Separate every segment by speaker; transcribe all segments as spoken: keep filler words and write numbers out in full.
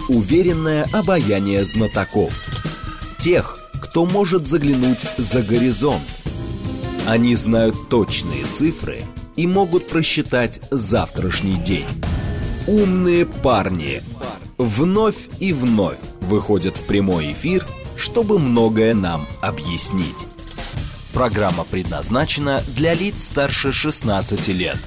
Speaker 1: уверенное обаяние знатоков. Тех, кто может заглянуть за горизонт. Они знают точные цифры и могут просчитать завтрашний день. Умные парни вновь и вновь выходят в прямой эфир, чтобы многое нам объяснить. Программа предназначена для лиц старше шестнадцати лет.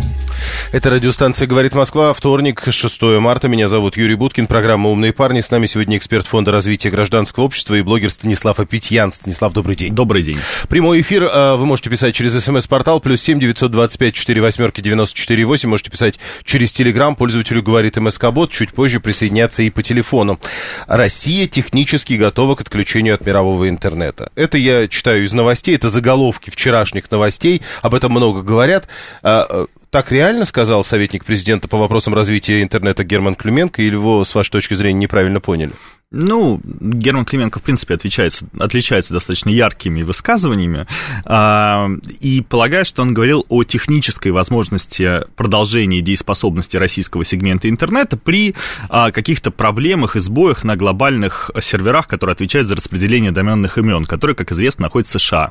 Speaker 2: Это радиостанция «Говорит Москва», вторник, шестое марта. Меня зовут Юрий Буткин, программа «Умные парни». С нами сегодня эксперт Фонда развития гражданского общества и блогер Станислав Апетьян. Станислав, добрый день.
Speaker 3: Добрый день.
Speaker 2: Прямой эфир вы можете писать через смс-портал плюс семь девятьсот двадцать пять четыре восьмерки девяносто четыре восемь. Можете писать через Телеграм. Пользователю говорит МСК-бот. Чуть позже присоединяться и по телефону. Россия технически готова к отключению от мирового интернета. Это я читаю из новостей. Это заголовки вчерашних новостей. Об этом много говорят. Так реально сказал советник президента по вопросам развития интернета Герман Клименко, или его, с вашей точки зрения, неправильно поняли?
Speaker 3: Ну, Герман Клименко, в принципе, отличается, отличается достаточно яркими высказываниями, а, и полагаю, что он говорил о технической возможности продолжения дееспособности российского сегмента интернета при а, каких-то проблемах и сбоях на глобальных серверах, которые отвечают за распределение доменных имен, которые, как известно, находятся в США.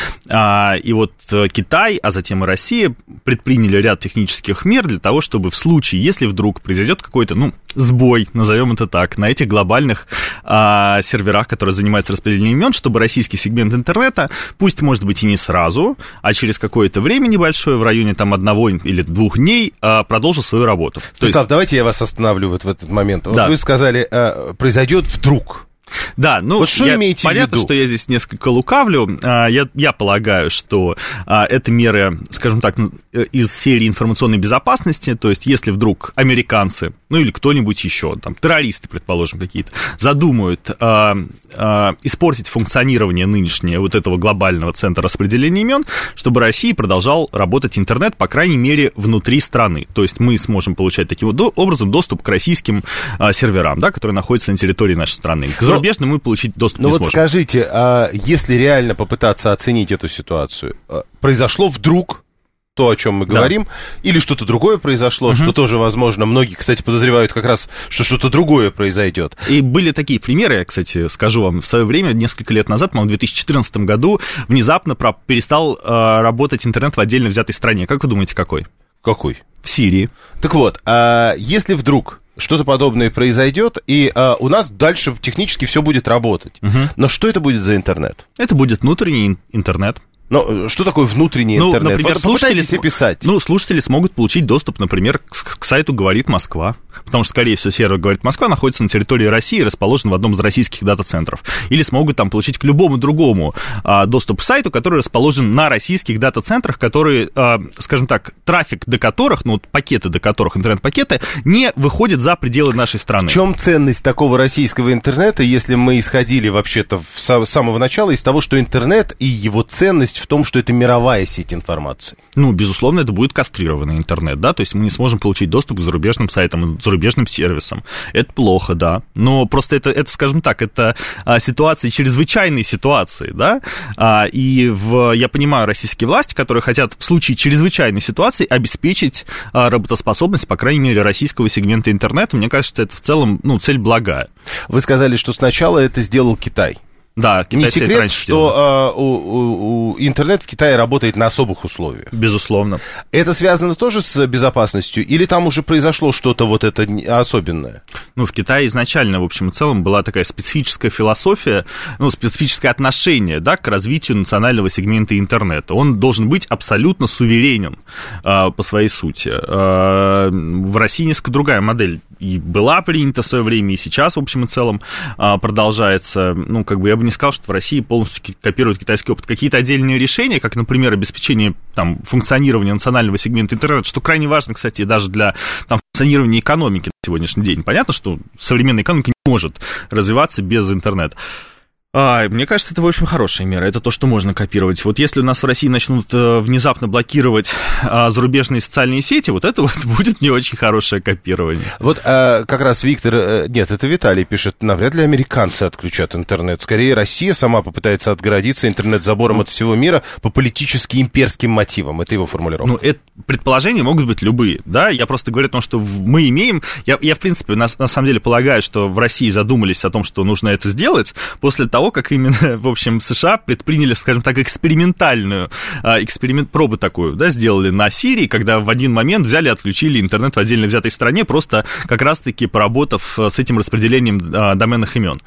Speaker 3: А, и вот Китай, а затем и Россия предприняли ряд технических мер для того, чтобы в случае, если вдруг произойдет какой-то, ну, сбой, назовем это так, на этих глобальных а, серверах, которые занимаются распределением имен, чтобы российский сегмент интернета, пусть, может быть, и не сразу, а через какое-то время небольшое, в районе там одного или двух дней, а, продолжил свою работу.
Speaker 2: Станислав, есть... давайте я вас остановлю вот в этот момент. Вот да. Вы сказали, а, произойдет вдруг.
Speaker 3: Да, ну,
Speaker 2: вот что
Speaker 3: я,
Speaker 2: имеете
Speaker 3: понятно,
Speaker 2: в виду?
Speaker 3: Что я здесь несколько лукавлю. Я, я полагаю, что а, это меры, скажем так, из серии информационной безопасности, то есть если вдруг американцы, ну или кто-нибудь еще, там, террористы, предположим, какие-то, задумают а, а, испортить функционирование нынешнего вот этого глобального центра распределения имен, чтобы Россия продолжал работать интернет, по крайней мере, внутри страны. То есть мы сможем получать таким вот образом доступ к российским а, серверам, да, которые находятся на территории нашей страны. К зарубежным мы получить доступ
Speaker 2: ну
Speaker 3: не
Speaker 2: вот
Speaker 3: сможем.
Speaker 2: Скажите, а если реально попытаться оценить эту ситуацию, произошло вдруг то, о чем мы говорим, да. Или что-то другое произошло, угу. Что тоже возможно. Многие, кстати, подозревают как раз, что что-то другое произойдет.
Speaker 3: И были такие примеры, я, кстати, скажу вам, в свое время, несколько лет назад, по-моему, в две тысячи четырнадцатом году, внезапно перестал э, работать интернет в отдельно взятой стране. Как вы думаете, какой?
Speaker 2: Какой?
Speaker 3: В Сирии.
Speaker 2: Так вот, а если вдруг что-то подобное произойдет, и а, у нас дальше технически все будет работать. Угу. Но что это будет за интернет?
Speaker 3: Это будет внутренний интернет.
Speaker 2: Но что такое внутренний
Speaker 3: ну,
Speaker 2: интернет?
Speaker 3: Например,
Speaker 2: вот попытайтесь описать.
Speaker 3: Ну, слушатели смогут получить доступ, например, к, к сайту «Говорит Москва», потому что, скорее всего, сервер «Говорит Москва» находится на территории России и расположен в одном из российских дата-центров. Или смогут там получить к любому другому а, доступ к сайту, который расположен на российских дата-центрах, которые, а, скажем так, трафик до которых, ну, пакеты до которых, интернет-пакеты, не выходят за пределы нашей страны.
Speaker 2: В чем ценность такого российского интернета, если мы исходили вообще-то с самого начала из того, что интернет и его ценность в том, что это мировая сеть информации?
Speaker 3: Ну, безусловно, это будет кастрированный интернет, да, то есть мы не сможем получить доступ к зарубежным сайтам, к зарубежным сервисам. Это плохо, да, но просто это, это скажем так, это а, ситуации, чрезвычайные ситуации, да, а, и в, я понимаю российские власти, которые хотят в случае чрезвычайной ситуации обеспечить а, работоспособность, по крайней мере, российского сегмента интернета. Мне кажется, это в целом, ну, цель благая.
Speaker 2: Вы сказали, что сначала это сделал Китай.
Speaker 3: Да,
Speaker 2: не секрет, что э, у, у, у интернет в Китае работает на особых условиях.
Speaker 3: Безусловно.
Speaker 2: Это связано тоже с безопасностью? Или там уже произошло что-то вот это особенное?
Speaker 3: Ну, в Китае изначально, в общем и целом, была такая специфическая философия, ну, специфическое отношение, да, к развитию национального сегмента интернета. Он должен быть абсолютно суверенен э, по своей сути. Э, в России несколько другая модель и была принята в свое время, и сейчас, в общем и целом, э, продолжается. Ну, как бы я бы не сказал, что в России полностью копируют китайский опыт. Какие-то отдельные решения, как, например, обеспечение там, функционирования национального сегмента интернета, что крайне важно, кстати, даже для там, функционирования экономики на сегодняшний день. Понятно, что современная экономика не может развиваться без интернета. А, мне кажется, это, в общем, хорошая мера. Это то, что можно копировать. Вот если у нас в России начнут э, внезапно блокировать э, зарубежные социальные сети, вот это вот будет не очень хорошее копирование.
Speaker 2: Вот э, как раз Виктор, э, нет, это Виталий пишет, навряд ли американцы отключат интернет. Скорее, Россия сама попытается отгородиться интернет-забором от всего мира по политически имперским мотивам. Это его формулировка.
Speaker 3: Ну, это предположения могут быть любые, да, я просто говорю о том, что мы имеем, я, я в принципе, на, на самом деле полагаю, что в России задумались о том, что нужно это сделать после того, как именно, в общем, США предприняли, скажем так, экспериментальную, эксперимент, пробу такую, да, сделали на Сирии, когда в один момент взяли и отключили интернет в отдельно взятой стране, просто как раз-таки поработав с этим распределением доменных имен.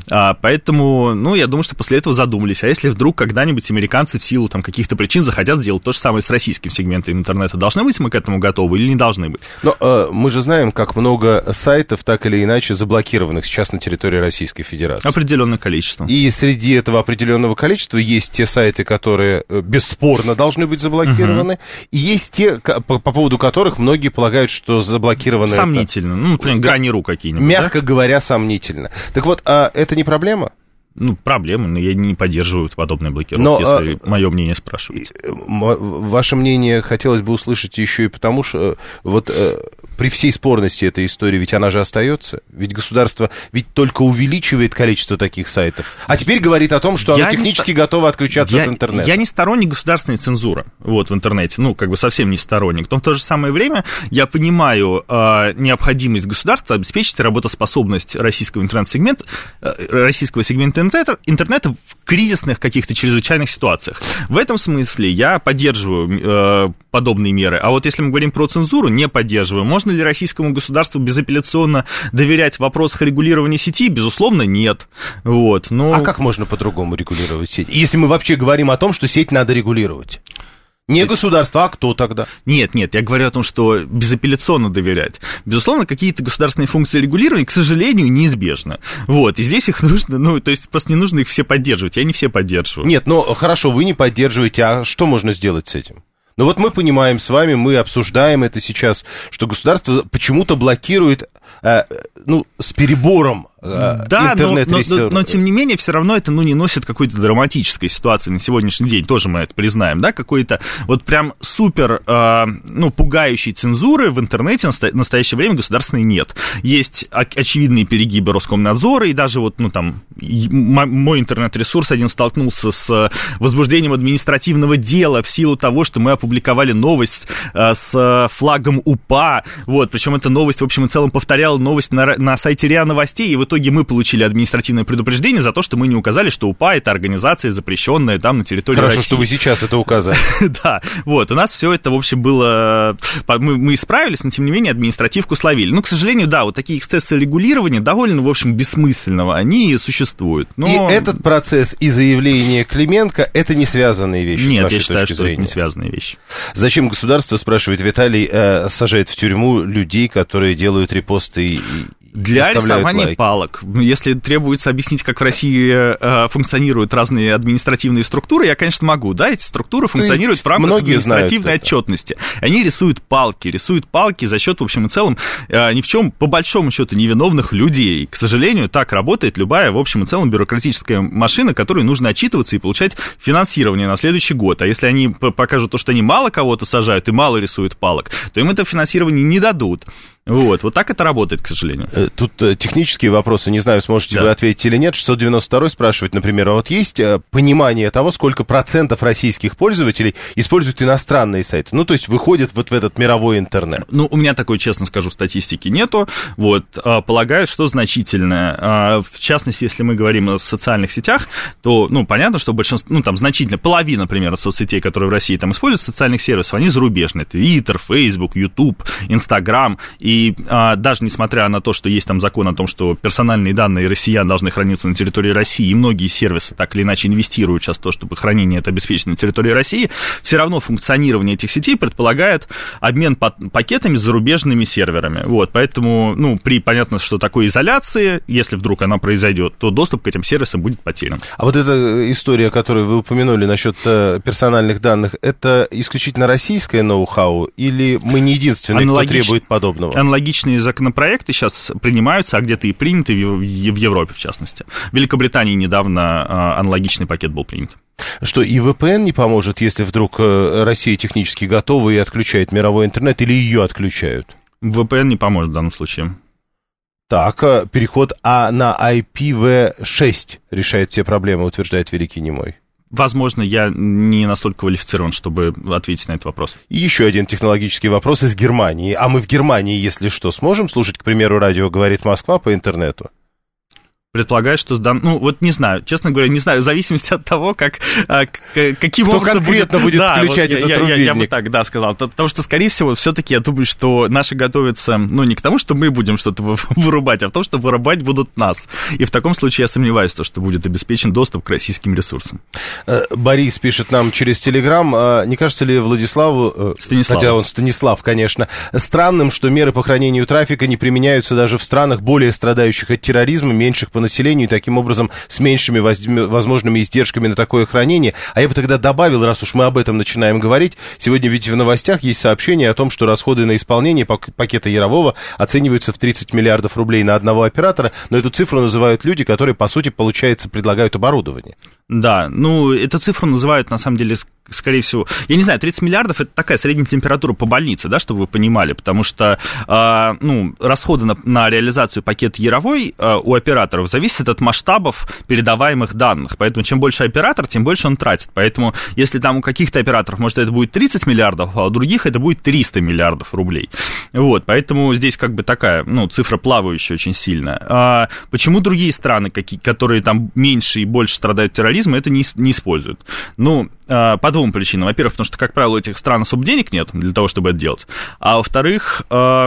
Speaker 3: Поэтому, ну, я думаю, что после этого задумались, а если вдруг когда-нибудь американцы в силу там каких-то причин захотят сделать то же самое с российским сегментом интернета, должны быть мы к этому готовы или не должны быть?
Speaker 2: Но э, мы же знаем, как много сайтов так или иначе заблокированных сейчас на территории Российской Федерации.
Speaker 3: Определенное количество.
Speaker 2: И среди этого определенного количества есть те сайты, которые бесспорно должны быть заблокированы, угу. и есть те, по, по поводу которых многие полагают, что заблокированы...
Speaker 3: Сомнительно. Это... Ну, например, Грани.ру какие-нибудь.
Speaker 2: Мягко
Speaker 3: да?
Speaker 2: говоря, сомнительно. Так вот, а это не проблема?
Speaker 3: Ну, проблемы, но я не поддерживаю подобные блокировки, но, если а, мое мнение спрашиваете.
Speaker 2: Ваше мнение хотелось бы услышать еще и потому, что вот при всей спорности этой истории, ведь она же остается, ведь государство ведь только увеличивает количество таких сайтов, а теперь говорит о том, что я оно технически ст... готово отключаться
Speaker 3: я,
Speaker 2: от интернета.
Speaker 3: Я не сторонник государственной цензуры вот, в интернете, ну, как бы совсем не сторонник, но в то же самое время я понимаю э, необходимость государства обеспечить работоспособность российского интернет-сегмента, э, российского сегмента интернета, интернета в кризисных каких-то чрезвычайных ситуациях. В этом смысле я поддерживаю э, подобные меры. А вот если мы говорим про цензуру, не поддерживаю. Можно ли российскому государству безапелляционно доверять в вопросах регулирования сети? Безусловно, нет. Вот, но...
Speaker 2: А как можно по-другому регулировать сеть? Если мы вообще говорим о том, что сеть надо регулировать. Не государство, а кто тогда?
Speaker 3: Нет, нет, я говорю о том, что безапелляционно доверять. Безусловно, какие-то государственные функции регулирования, к сожалению, неизбежны. Вот, и здесь их нужно, ну, то есть просто не нужно их все поддерживать, я не все поддерживаю.
Speaker 2: Нет, ну, хорошо, вы не поддерживаете, а что можно сделать с этим? Ну, вот мы понимаем с вами, мы обсуждаем это сейчас, что государство почему-то блокирует, э, ну, с перебором э,
Speaker 3: да,
Speaker 2: интернет-ресурсы.
Speaker 3: Но, но, но, но, тем не менее, все равно это, ну, не носит какой-то драматической ситуации на сегодняшний день, тоже мы это признаем, да, какой-то вот прям супер, э, ну, пугающей цензуры в интернете в настоящее время государственной нет. Есть очевидные перегибы Роскомнадзора, и даже вот, ну, там, мой интернет-ресурс один столкнулся с возбуждением административного дела в силу того, что мы опубликовали новость э, с флагом УПА, вот, причем эта новость, в общем и целом, повторяла новость на, на сайте РИА Новостей, и в итоге мы получили административное предупреждение за то, что мы не указали, что УПА — это организация, запрещенная там на территории
Speaker 2: Хорошо,
Speaker 3: России.
Speaker 2: что вы сейчас это указали.
Speaker 3: Да, вот, у нас все это, в общем, было... Мы, мы исправились, но, тем не менее, административку словили. Ну, к сожалению, да, вот такие эксцессы регулирования довольно, в общем, бессмысленного, они существуют. Но...
Speaker 2: И этот процесс и заявление Клименко — это не связанные вещи,
Speaker 3: Нет,
Speaker 2: с вашей
Speaker 3: я считаю,
Speaker 2: точки
Speaker 3: что
Speaker 2: зрения?
Speaker 3: Это не связанные вещи.
Speaker 2: Зачем государство, спрашивает Виталий, э, сажает в тюрьму людей, которые делают репосты и...
Speaker 3: Для рисования палок. Если требуется объяснить, как в России э, функционируют разные административные структуры, я, конечно, могу. Да, эти структуры функционируют в рамках административной отчетности. Они рисуют палки, рисуют палки за счет, в общем и целом, э, ни в чем, по большому счету, невиновных людей. К сожалению, так работает любая, в общем и целом, бюрократическая машина, которой нужно отчитываться и получать финансирование на следующий год. А если они покажут то, что они мало кого-то сажают и мало рисуют палок, то им это финансирование не дадут. Вот, вот так это работает, к сожалению.
Speaker 2: Тут технические вопросы, не знаю, сможете да. вы ответить или нет. шестьсот девяносто второй спрашивает, например, а вот есть понимание того, сколько процентов российских пользователей используют иностранные сайты? Ну, то есть выходят вот в этот мировой интернет.
Speaker 3: Ну, у меня такой, честно скажу, статистики нету. Вот, полагаю, что значительное. В частности, если мы говорим о социальных сетях, то, ну, понятно, что большинство, ну, там, значительно, половина, например, соцсетей, которые в России там используют, социальных сервисов, они зарубежные. Твиттер, Фейсбук, Ютуб, Инстаграм. И а, даже несмотря на то, что есть там закон о том, что персональные данные россиян должны храниться на территории России, и многие сервисы так или иначе инвестируют сейчас в то, чтобы хранение это обеспечено на территории России, все равно функционирование этих сетей предполагает обмен пакетами с зарубежными серверами. Вот, поэтому, ну, при, понятно, что такой изоляции, если вдруг она произойдет, то доступ к этим сервисам будет потерян.
Speaker 2: А вот эта история, которую вы упомянули насчет персональных данных, это исключительно российское ноу-хау, или мы не единственные, Аналогич... кто требует подобного?
Speaker 3: Аналогичные законопроекты сейчас принимаются, а где-то и приняты в Европе, в частности. В Великобритании недавно аналогичный пакет был принят.
Speaker 2: Что, и вэ пэ эн не поможет, если вдруг Россия технически готова и отключает мировой интернет, или ее отключают?
Speaker 3: вэ пэ эн не поможет в данном случае.
Speaker 2: Так, переход а на ай пи ви шесть решает все проблемы, утверждает Великий Немой.
Speaker 3: Возможно, я не настолько квалифицирован, чтобы ответить на этот вопрос.
Speaker 2: И еще один технологический вопрос из Германии. А мы в Германии, если что, сможем слушать, к примеру, радио «Говорит Москва» по интернету?
Speaker 3: Предполагаю, что... Ну, вот не знаю, честно говоря, не знаю, в зависимости от того, как, каким
Speaker 2: Кто
Speaker 3: образом
Speaker 2: конкретно будет,
Speaker 3: будет
Speaker 2: включать
Speaker 3: да,
Speaker 2: этот
Speaker 3: я,
Speaker 2: рубильник.
Speaker 3: Я, я бы так, да, сказал. Потому что, скорее всего, все-таки я думаю, что наши готовятся, ну, не к тому, что мы будем что-то вырубать, а в том, что вырубать будут нас. И в таком случае я сомневаюсь, в том, что будет обеспечен доступ к российским ресурсам.
Speaker 2: Борис пишет нам через Телеграм. Не кажется ли Владиславу,
Speaker 3: Станислав.
Speaker 2: хотя он Станислав, конечно, странным, что меры по охранению трафика не применяются даже в странах, более страдающих от терроризма, меньших по населению, и таким образом образом с меньшими возможными издержками на такое хранение. А я бы тогда добавил, раз уж мы об этом начинаем говорить, сегодня ведь в новостях есть сообщение о том, что расходы на исполнение пакета Ярового оцениваются в тридцать миллиардов рублей на одного оператора, но эту цифру называют люди, которые, по сути, получается, предлагают оборудование.
Speaker 3: Да, ну, эту цифру называют, на самом деле, скорее всего, я не знаю, тридцать миллиардов – это такая средняя температура по больнице, да, чтобы вы понимали, потому что, э, ну, расходы на, на реализацию пакета Яровой э, у операторов зависят от масштабов передаваемых данных, поэтому чем больше оператор, тем больше он тратит, поэтому если там у каких-то операторов, может, это будет тридцать миллиардов, а у других это будет триста миллиардов рублей, вот, поэтому здесь как бы такая, ну, цифра плавающая очень сильно. А почему другие страны, какие, которые там меньше и больше страдают терроризмом, это не, не используют? Ну, по двум причинам. Во-первых, потому что, как правило, у этих стран особо денег нет для того, чтобы это делать. А во-вторых,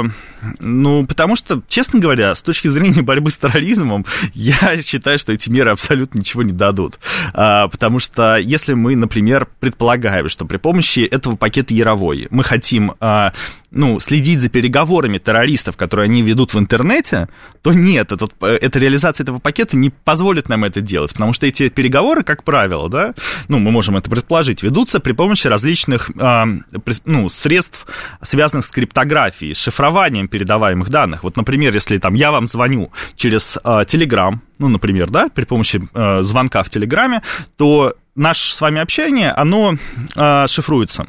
Speaker 3: ну, потому что, честно говоря, с точки зрения борьбы с терроризмом, я считаю, что эти меры абсолютно ничего не дадут. Потому что, если мы, например, предполагаем, что при помощи этого пакета Яровой мы хотим, ну, следить за переговорами террористов, которые они ведут в интернете, то нет, этот, эта реализация этого пакета не позволит нам это делать, потому что эти переговоры, как правило, да, ну, мы можем это предположить, ведутся при помощи различных, э, ну, средств, связанных с криптографией, с шифрованием передаваемых данных. Вот, например, если там я вам звоню через э, Telegram, ну, например, да, при помощи э, звонка в Телеграме, то наше с вами общение, оно э, шифруется.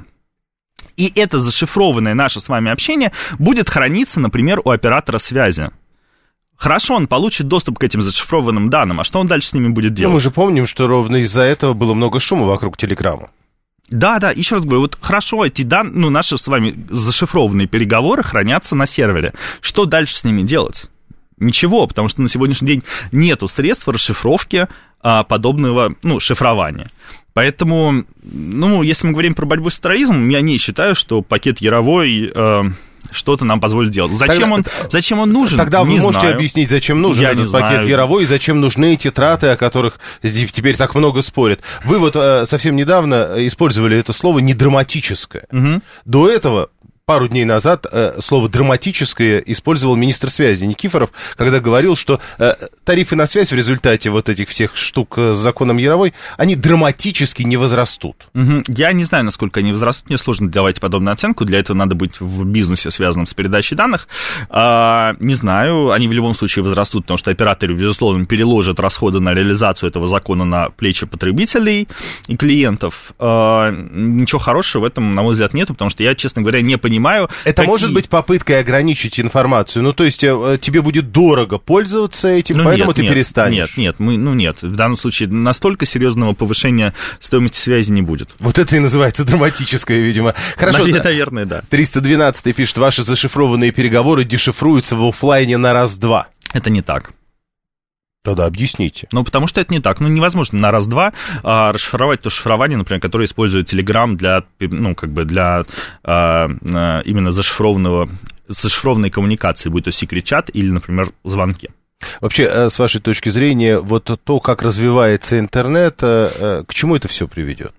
Speaker 3: И это зашифрованное наше с вами общение будет храниться, например, у оператора связи. Хорошо, он получит доступ к этим зашифрованным данным, а что он дальше с ними будет делать?
Speaker 2: Ну, мы же помним, что ровно из-за этого было много шума вокруг Телеграма.
Speaker 3: Да, да, еще раз говорю, вот хорошо, эти данные, ну, наши с вами зашифрованные переговоры хранятся на сервере. Что дальше с ними делать? Ничего, потому что на сегодняшний день нету средств расшифровки а, подобного, ну, шифрования. Поэтому, ну, если мы говорим про борьбу с терроризмом, я не считаю, что пакет Яровой э, что-то нам позволит делать. Зачем, тогда, он, зачем он нужен?
Speaker 2: Тогда
Speaker 3: не
Speaker 2: вы можете
Speaker 3: знаю.
Speaker 2: объяснить, зачем нужен
Speaker 3: я
Speaker 2: этот пакет знаю. Яровой и зачем нужны эти траты, о которых теперь так много спорят. Вы вот э, совсем недавно использовали это слово «недраматическое». Угу. До этого... Пару дней назад э, слово «драматическое» использовал министр связи Никифоров, когда говорил, что э, тарифы на связь в результате вот этих всех штук с законом Яровой, они драматически не возрастут.
Speaker 3: Угу. Я не знаю, насколько они возрастут, мне сложно давать подобную оценку, для этого надо быть в бизнесе, связанном с передачей данных. А, не знаю, они в любом случае возрастут, потому что операторы, безусловно, переложат расходы на реализацию этого закона на плечи потребителей и клиентов. А, ничего хорошего в этом, на мой взгляд, нет, потому что я, честно говоря, не понимаю, Понимаю,
Speaker 2: это
Speaker 3: какие...
Speaker 2: может быть попыткой ограничить информацию. Ну, то есть тебе будет дорого пользоваться этим, ну, поэтому
Speaker 3: нет,
Speaker 2: ты
Speaker 3: нет,
Speaker 2: перестанешь.
Speaker 3: Нет, нет, мы, ну нет. В данном случае настолько серьезного повышения стоимости связи не будет.
Speaker 2: Вот это и называется драматическое, видимо. Хорошо.
Speaker 3: Наверное, да.
Speaker 2: триста двенадцатый пишет, ваши зашифрованные переговоры дешифруются в офлайне на раз-два.
Speaker 3: Это не так.
Speaker 2: Тогда объясните.
Speaker 3: Ну, потому что это не так. Ну, невозможно на раз-два а, расшифровать то шифрование, например, которое использует Telegram для, ну, как бы для а, а, именно зашифрованного, зашифрованной коммуникации, будь то секрет-чат или, например, звонки.
Speaker 2: Вообще, с вашей точки зрения, вот то, как развивается интернет, к чему это все приведет?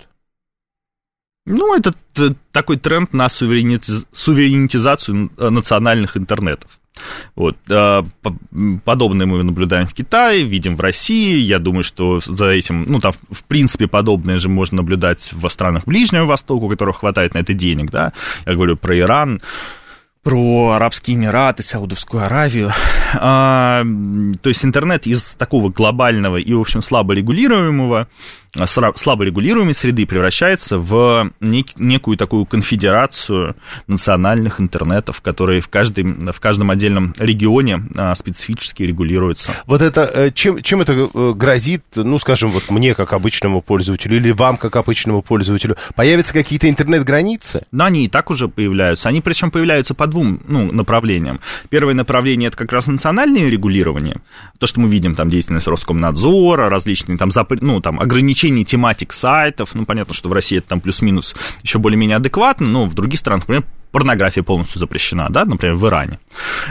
Speaker 3: Ну, это такой тренд на суверенити... суверенитизацию национальных интернетов. Вот, подобное мы наблюдаем в Китае, видим в России. Я думаю, что за этим, ну, там, в принципе, подобное же можно наблюдать в странах Ближнего Востока, у которых хватает на это денег, да. Я говорю про Иран. про Арабские Эмираты, Саудовскую Аравию. А, то есть интернет из такого глобального и, в общем, слабо регулируемого, слабо регулируемой среды превращается в нек- некую такую конфедерацию национальных интернетов, которые в, каждой, в каждом отдельном регионе а, специфически регулируются.
Speaker 2: Вот это, чем, чем это грозит, ну, скажем, вот мне, как обычному пользователю, или вам, как обычному пользователю? Появятся какие-то интернет-границы?
Speaker 3: Но они и так уже появляются. Они, причем, появляются по двум ну, направлениям. Первое направление – это как раз национальное регулирование. То, что мы видим, там, деятельность Роскомнадзора, различные там, запр... ну, там, ограничения тематик сайтов. Ну, понятно, что в России это там плюс-минус еще более-менее адекватно, но в других странах, например, порнография полностью запрещена, да, например, в Иране.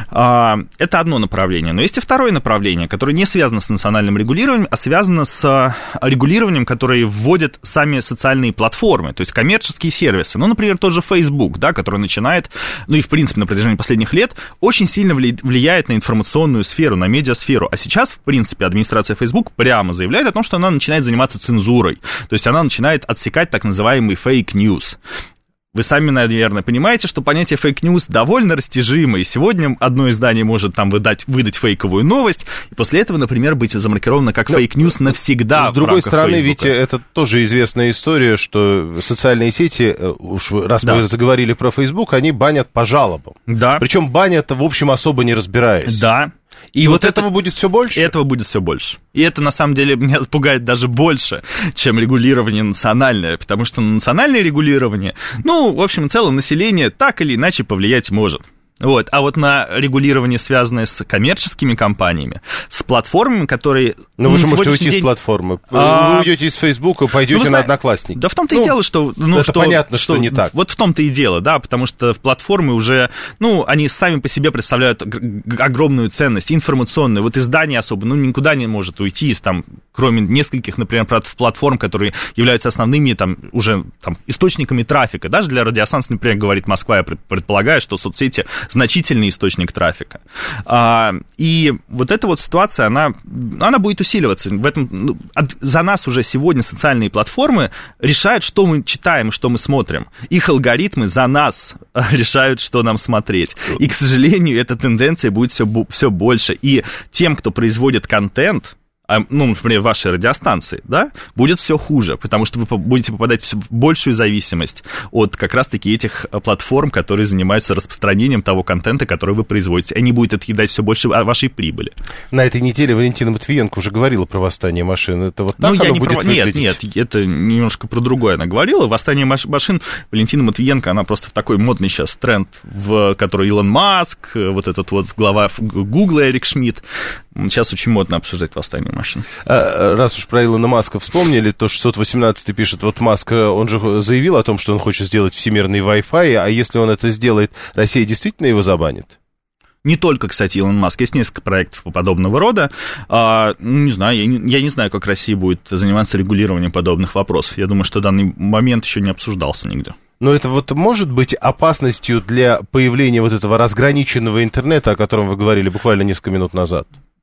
Speaker 3: Это одно направление. Но есть и второе направление, которое не связано с национальным регулированием, а связано с регулированием, которое вводят сами социальные платформы, то есть коммерческие сервисы. Ну, например, тот же Facebook, да, который начинает, ну и, в принципе, на протяжении последних лет очень сильно влияет на информационную сферу, на медиасферу. А сейчас, в принципе, администрация Facebook прямо заявляет о том, что она начинает заниматься цензурой. То есть она начинает отсекать так называемый фейк-ньюс. Вы сами, наверное, понимаете, что понятие фейк-ньюс довольно растяжимо, и сегодня одно издание может там выдать, выдать фейковую новость, и после этого, например, быть замаркировано как фейк-ньюс навсегда.
Speaker 2: С другой стороны, ведь это тоже известная история, что социальные сети, уж раз да. мы заговорили про Facebook, они банят по жалобам.
Speaker 3: Да.
Speaker 2: Причем банят, в общем, особо не разбираясь.
Speaker 3: Да.
Speaker 2: И, и вот, вот этого это, будет все больше?
Speaker 3: Этого будет все больше. И это, на самом деле, меня пугает даже больше, чем регулирование национальное, потому что национальное регулирование, ну, в общем и целом, население так или иначе повлиять может. Вот. А вот на регулирование, связанное с коммерческими компаниями, с платформами, которые...
Speaker 2: Но вы же можете уйти день... с платформы. А... Вы уйдете из Фейсбука, пойдете ну, на Одноклассники.
Speaker 3: Да в том-то ну, и дело, что... Ну,
Speaker 2: это
Speaker 3: что,
Speaker 2: понятно, что, что не так.
Speaker 3: Вот в том-то и дело, да, потому что платформы уже, ну, они сами по себе представляют огромную ценность, информационную. Вот издание особо, ну, никуда не может уйти из, там, кроме нескольких, например, платформ, которые являются основными, там, уже, там, источниками трафика. Даже для радиостанции, например, говорит Москва, я предполагаю, что соцсети значительный источник трафика. А, и вот эта вот ситуация, она, она будет усиливаться. В этом, ну, от, за нас уже сегодня социальные платформы решают, что мы читаем и что мы смотрим. Их алгоритмы за нас решают, что нам смотреть. И, к сожалению, эта тенденция будет все, все больше. И тем, кто производит контент, ну, например, вашей радиостанции, да, будет все хуже, потому что вы будете попадать в большую зависимость от как раз-таки этих платформ, которые занимаются распространением того контента, который вы производите. Они будут отъедать все больше вашей прибыли.
Speaker 2: На этой неделе Валентина Матвиенко уже говорила про восстание машин. Это вот так ну, оно будет
Speaker 3: про... выглядеть? Нет, нет, это немножко про другое она говорила. Восстание машин, Валентина Матвиенко, она просто в такой модный сейчас тренд, в который Илон Маск, вот этот вот глава Гугла Эрик Шмидт. Сейчас очень модно обсуждать восстание машин.
Speaker 2: А, раз уж про Илона Маска вспомнили, то шестьсот восемнадцатый пишет, вот Маск, он же заявил о том, что он хочет сделать всемирный Wi-Fi, а если он это сделает, Россия действительно его забанит?
Speaker 3: Не только, кстати, Илон Маск, есть несколько проектов подобного рода. А, не знаю, я не, я не знаю, как Россия будет заниматься регулированием подобных вопросов. Я думаю, что данный момент еще не обсуждался нигде.
Speaker 2: Но это вот может быть опасностью для появления вот этого разграниченного интернета, о котором вы говорили буквально несколько минут назад?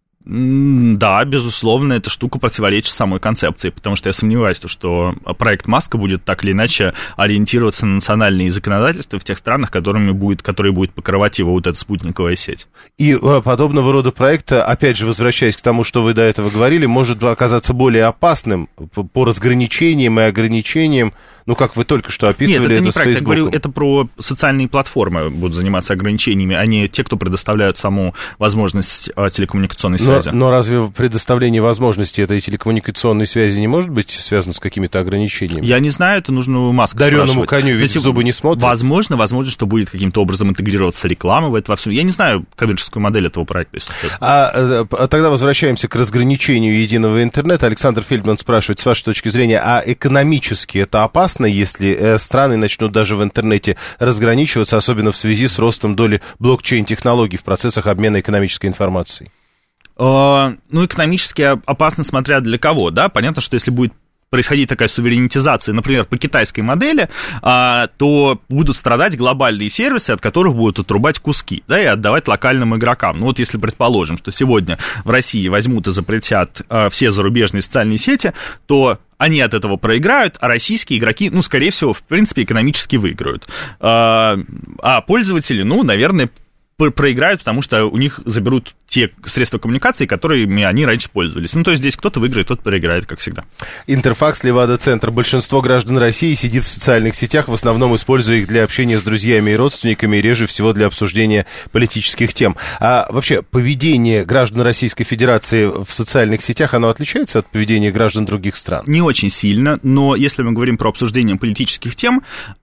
Speaker 3: Да, безусловно, эта штука противоречит самой концепции, потому что я сомневаюсь, что проект Маска будет так или иначе ориентироваться на национальные законодательства в тех странах, которыми будет, которые будет покрывать его вот эта спутниковая сеть.
Speaker 2: И подобного рода проект, опять же, возвращаясь к тому, что вы до этого говорили, может оказаться более опасным по разграничениям и ограничениям, ну, как вы только что описывали.
Speaker 3: Нет, это, это не
Speaker 2: с
Speaker 3: проект, я
Speaker 2: Фейсбуком.
Speaker 3: говорю, это про социальные платформы будут заниматься ограничениями, а не те, кто предоставляют саму возможность телекоммуникационной связи.
Speaker 2: Но, но разве предоставление возможности этой телекоммуникационной связи не может быть связано с какими-то ограничениями?
Speaker 3: Я не знаю, это нужно у Маска
Speaker 2: Дареному
Speaker 3: спрашивать.
Speaker 2: коню ведь в зубы не смотрят.
Speaker 3: Возможно, возможно, что будет каким-то образом интегрироваться реклама в это во всем. Я не знаю коммерческую модель этого проекта.
Speaker 2: А, а тогда возвращаемся к разграничению единого интернета. Александр Фельдман спрашивает, с вашей точки зрения, а экономически это опасно, если страны начнут даже в интернете разграничиваться, особенно в связи с ростом доли блокчейн-технологий в процессах обмена экономической информацией?
Speaker 3: Ну, экономически опасно, смотря для кого, да, понятно, что если будет происходить такая суверенитизация, например, по китайской модели, то будут страдать глобальные сервисы, от которых будут отрубать куски, да, и отдавать локальным игрокам. Ну, вот если предположим, что сегодня в России возьмут и запретят все зарубежные социальные сети, то они от этого проиграют, а российские игроки, ну, скорее всего, в принципе, экономически выиграют. А, а пользователи, ну, наверное, проиграют, потому что у них заберут те средства коммуникации, которыми они раньше пользовались. Ну, то есть здесь кто-то выиграет, кто-то проиграет, как всегда.
Speaker 2: Интерфакс, Левада-центр. Большинство граждан России сидит в социальных сетях, в основном используя их для общения с друзьями и родственниками, и реже всего для обсуждения политических тем. А вообще, поведение граждан Российской Федерации в социальных сетях, оно отличается от поведения граждан других стран?
Speaker 3: Не очень сильно, но если мы говорим про обсуждение политических тем,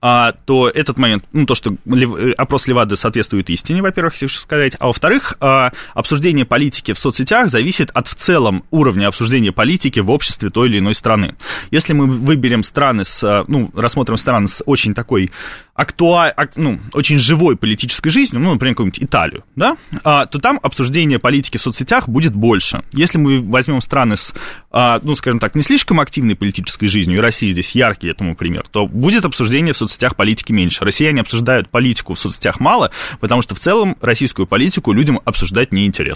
Speaker 3: то этот момент, ну, то, что опрос Левады соответствует истине, во-первых, хочу сказать, а во-вторых, обсуждение Обсуждение политики в соцсетях зависит от в целом уровня обсуждения политики в обществе той или иной страны. Если мы выберем страны с, ну, рассмотрим страны с очень такой актуаль, ну, очень живой политической жизнью, ну, например, какую-нибудь Италию, да, а, то там обсуждение политики в соцсетях будет больше. Если мы возьмем страны с, а, ну, скажем так, не слишком активной политической жизнью, и Россия здесь яркий этому пример, то будет обсуждение в соцсетях политики меньше. Россияне обсуждают политику в соцсетях мало, потому что в целом российскую политику людям обсуждать неинтересно.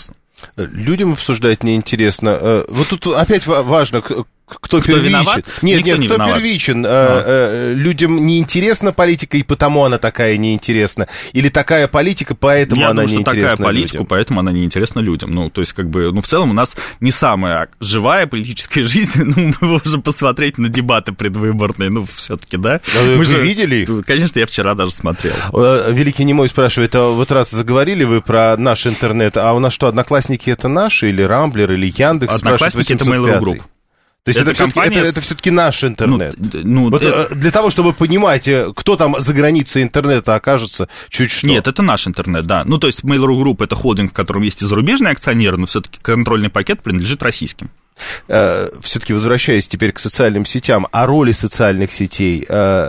Speaker 2: Людям обсуждать неинтересно. Вот тут опять важно, кто, кто первичен.
Speaker 3: Виноват?
Speaker 2: Нет,
Speaker 3: Никто
Speaker 2: нет,
Speaker 3: не
Speaker 2: кто
Speaker 3: виноват.
Speaker 2: первичен. А. Людям неинтересна политика, и потому она такая неинтересна. Или такая политика, поэтому
Speaker 3: Я
Speaker 2: она
Speaker 3: думаю, что
Speaker 2: неинтересна
Speaker 3: такая политика,
Speaker 2: людям.
Speaker 3: поэтому она неинтересна людям. Ну, то есть, как бы, ну, в целом у нас не самая живая политическая жизнь. Ну, мы можем посмотреть на дебаты предвыборные, ну, все-таки, да?
Speaker 2: Вы
Speaker 3: мы же
Speaker 2: видели их?
Speaker 3: Конечно, я вчера даже смотрел.
Speaker 2: Великий Немой спрашивает, а вот раз заговорили вы про наш интернет, а у нас что, Одноклассники это наши, или Рамблер, или Яндекс?
Speaker 3: Одноклассники это Mail.ru Group.
Speaker 2: То есть это, это,
Speaker 3: компания...
Speaker 2: все-таки, это, это все-таки наш интернет.
Speaker 3: Ну, ну,
Speaker 2: вот,
Speaker 3: это...
Speaker 2: Для того, чтобы понимать, кто там за границей интернета окажется, чуть что.
Speaker 3: Нет, это наш интернет, да. Ну, то есть Mail.ru Group — это холдинг, в котором есть и зарубежные акционеры, но все-таки контрольный пакет принадлежит российским.
Speaker 2: Все-таки возвращаясь теперь к социальным сетям, о роли социальных сетей,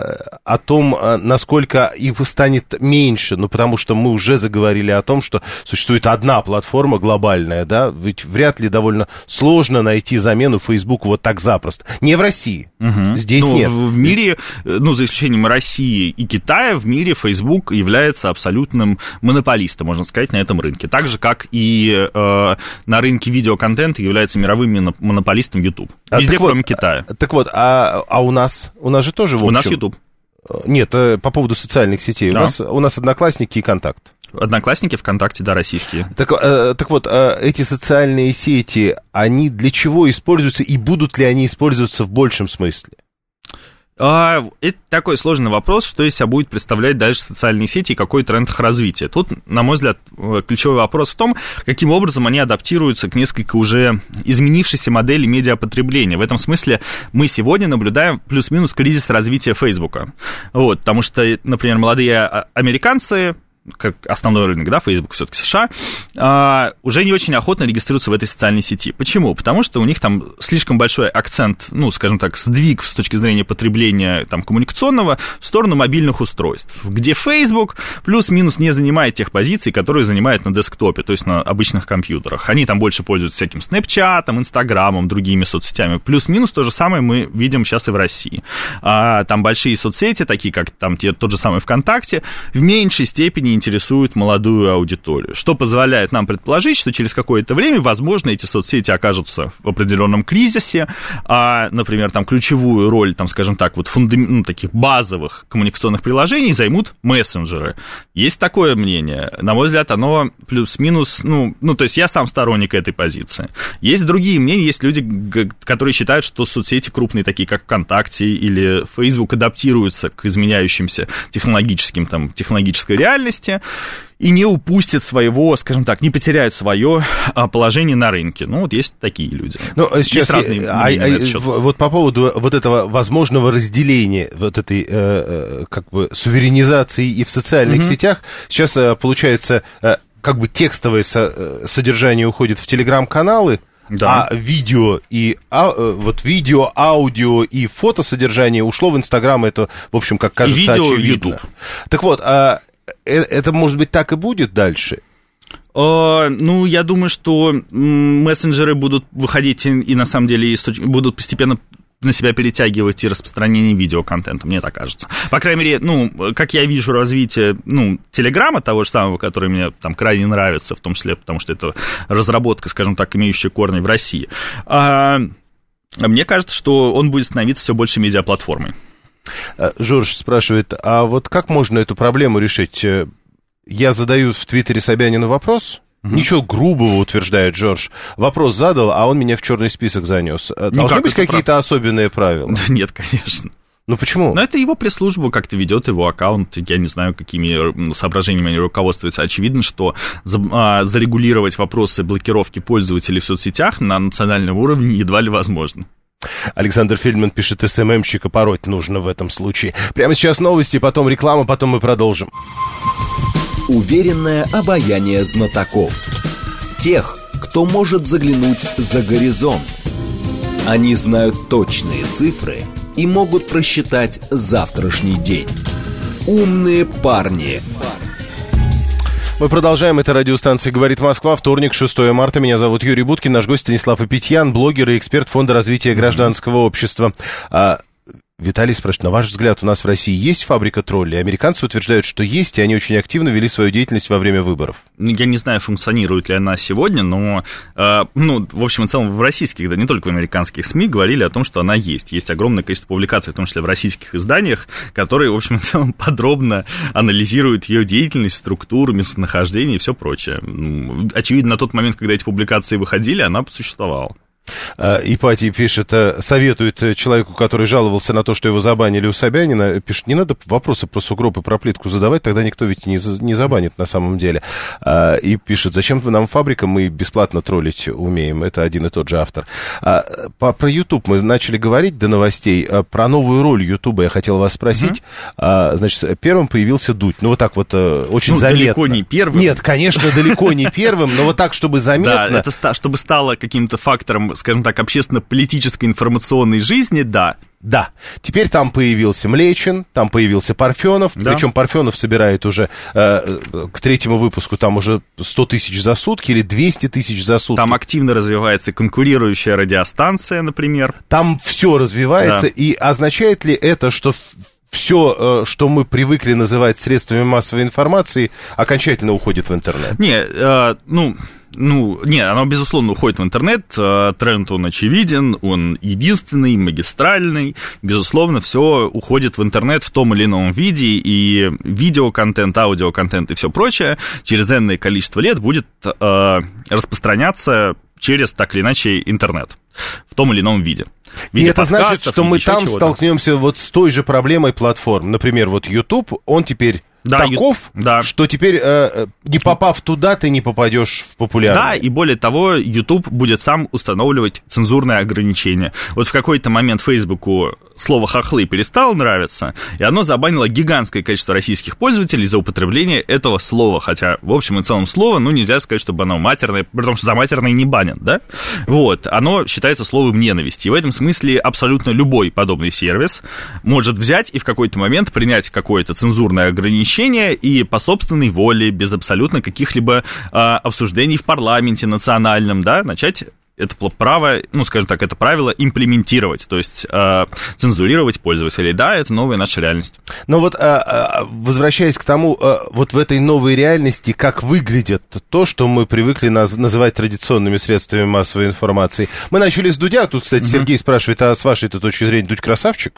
Speaker 2: о том, насколько их станет меньше, ну, потому что мы уже заговорили о том, что существует одна платформа глобальная, да, ведь вряд ли довольно сложно найти замену Фейсбуку вот так запросто. Не в России, угу. Здесь
Speaker 3: ну,
Speaker 2: нет.
Speaker 3: В мире, ну, за исключением России и Китая, в мире Facebook является абсолютным монополистом, можно сказать, на этом рынке. Так же, как и э, на рынке видеоконтента является мировым монополистом YouTube. Везде, а, кроме вот, Китая.
Speaker 2: Так вот, а, а у нас? У нас же тоже, в общем...
Speaker 3: У нас YouTube.
Speaker 2: Нет, по поводу социальных сетей. Да. У нас, у нас Одноклассники и Контакт.
Speaker 3: Одноклассники, ВКонтакте, да, российские.
Speaker 2: Так, э, так вот, э, эти социальные сети, они для чего используются и будут ли они использоваться в большем смысле?
Speaker 3: Это такой сложный вопрос, что из себя будет представлять дальше социальные сети и какой тренд их развития. Тут, на мой взгляд, ключевой вопрос в том, каким образом они адаптируются к несколько уже изменившейся модели медиапотребления. В этом смысле мы сегодня наблюдаем плюс-минус кризис развития Фейсбука. Вот, потому что, например, молодые американцы, как основной рынок, да, Facebook все-таки США, а, уже не очень охотно регистрируются в этой социальной сети. Почему? Потому что у них там слишком большой акцент, ну, скажем так, сдвиг с точки зрения потребления там, коммуникационного в сторону мобильных устройств, где Facebook плюс-минус не занимает тех позиций, которые занимает на десктопе, то есть на обычных компьютерах. Они там больше пользуются всяким Снэпчатом, Инстаграмом, другими соцсетями. Плюс-минус то же самое мы видим сейчас и в России. А, там большие соцсети, такие как там те, тот же самый ВКонтакте, в меньшей степени интересует молодую аудиторию, что позволяет нам предположить, что через какое-то время, возможно, эти соцсети окажутся в определенном кризисе, а, например, там ключевую роль, там, скажем так, вот фундам... ну, таких базовых коммуникационных приложений займут мессенджеры. Есть такое мнение. На мой взгляд, оно плюс-минус, ну, ну, то есть я сам сторонник этой позиции. Есть другие мнения, есть люди, которые считают, что соцсети крупные, такие как ВКонтакте или Facebook, адаптируются к изменяющимся технологическим, там, технологической реальности, и не упустят своего, скажем так, не потеряют свое положение на рынке. Ну, вот есть такие люди.
Speaker 2: Ну, сейчас есть разные а, а, вот по поводу вот этого возможного разделения, вот этой э, как бы суверенизации и в социальных mm-hmm. сетях, сейчас получается, как бы текстовое содержание уходит в телеграм-каналы, да. А видео и а, вот видео, аудио и фотосодержание ушло в Инстаграм, это, в общем, как кажется,
Speaker 3: и видео
Speaker 2: очевидно.
Speaker 3: В YouTube.
Speaker 2: Так вот, а это, может быть, так и будет дальше?
Speaker 3: Uh, ну, я думаю, что мессенджеры будут выходить и, и на самом деле, и будут постепенно на себя перетягивать и распространение видеоконтента, мне так кажется. По крайней мере, ну, как я вижу развитие, ну, Телеграма, того же самого, который мне там крайне нравится, в том числе, потому что это разработка, скажем так, имеющая корни в России. Uh, Мне кажется, что он будет становиться все больше медиаплатформой.
Speaker 2: Жорж спрашивает, а вот как можно эту проблему решить? Я задаю в Твиттере Собянину вопрос, mm-hmm. ничего грубого, утверждает Жорж. Вопрос задал, а он меня в черный список занес. Должны ну, быть какие-то прав... особенные правила?
Speaker 3: Нет, конечно.
Speaker 2: Ну почему?
Speaker 3: Ну, это его пресс-служба как-то ведет, его аккаунт. Я не знаю, какими соображениями они руководствуются. Очевидно, что за, а, зарегулировать вопросы блокировки пользователей в соцсетях на национальном уровне едва ли возможно.
Speaker 2: Александр Фельдман пишет, СММщика пороть нужно в этом случае. Прямо сейчас новости, потом реклама, потом мы продолжим.
Speaker 1: Уверенное обаяние знатоков. Тех, кто может заглянуть за горизонт. Они знают точные цифры и могут просчитать завтрашний день. Умные парни.
Speaker 2: Мы продолжаем. Это радиостанция «Говорит Москва». Вторник, шестое марта. Меня зовут Юрий Буткин. Наш гость Станислав Апетьян, блогер и эксперт Фонда развития гражданского общества. Виталий спрашивает, на ваш взгляд, у нас в России есть фабрика троллей? Американцы утверждают, что есть, и они очень активно вели свою деятельность во время выборов.
Speaker 3: Я не знаю, функционирует ли она сегодня, но, э, ну, в общем и целом, в российских, да не только в американских СМИ говорили о том, что она есть. Есть огромное количество публикаций, в том числе в российских изданиях, которые, в общем и целом, подробно анализируют ее деятельность, структуру, местонахождение и все прочее. Очевидно, на тот момент, когда эти публикации выходили, она существовала.
Speaker 2: Ипатий пишет, советует человеку, который жаловался на то, что его забанили у Собянина, пишет, не надо вопросы про сугроб и про плитку задавать, тогда никто ведь не, не забанит на самом деле. И пишет, зачем нам фабрика, мы бесплатно троллить умеем, это один и тот же автор. Про YouTube мы начали говорить до новостей, про новую роль YouTube я хотел вас спросить. Угу. Значит, первым появился Дудь, ну вот так вот очень ну, заметно.
Speaker 3: Далеко не первым.
Speaker 2: Нет, конечно, далеко не первым, но вот так, чтобы заметно.
Speaker 3: Да, это чтобы стало каким-то фактором, скажем так, общественно-политической информационной жизни, да.
Speaker 2: Да. Теперь там появился Млечин, там появился Парфенов, да. Причем Парфенов собирает уже э, к третьему выпуску там уже сто тысяч за сутки или двести тысяч за сутки.
Speaker 3: Там активно развивается конкурирующая радиостанция, например.
Speaker 2: Там все развивается, да. И означает ли это, что все, что мы привыкли называть средствами массовой информации, окончательно уходит в интернет?
Speaker 3: Не, э, ну... Ну, не, оно, безусловно, уходит в интернет, тренд, он очевиден, он единственный, магистральный, безусловно, все уходит в интернет в том или ином виде, и видеоконтент, аудиоконтент и все прочее через энное количество лет будет э, распространяться через, так или иначе, интернет в том или ином виде.
Speaker 2: И это значит, что мы там столкнемся вот с той же проблемой платформ. Например, вот YouTube, он теперь... Да, таков, ю... да. Что теперь, э, не попав туда, ты не попадешь в популярность.
Speaker 3: Да, и более того, YouTube будет сам устанавливать цензурные ограничения. Вот в какой-то момент Фейсбуку слово «хохлы» перестало нравиться, и оно забанило гигантское количество российских пользователей за употребление этого слова. Хотя, в общем и целом, слово, ну, нельзя сказать, чтобы оно матерное, потому что за матерное не банят, да? Вот, оно считается словом ненависти. И в этом смысле абсолютно любой подобный сервис может взять и в какой-то момент принять какое-то цензурное ограничение и по собственной воле, без абсолютно каких-либо а, обсуждений в парламенте национальном, да, начать это право, ну, скажем так, это правило имплементировать, то есть э, цензурировать пользователей. Да, это новая наша реальность.
Speaker 2: Но вот, э, возвращаясь к тому, э, вот в этой новой реальности, как выглядит то, что мы привыкли наз- называть традиционными средствами массовой информации. Мы начали с Дудя, тут, кстати, mm-hmm. Сергей спрашивает, а с вашей-то точки зрения Дудь красавчик?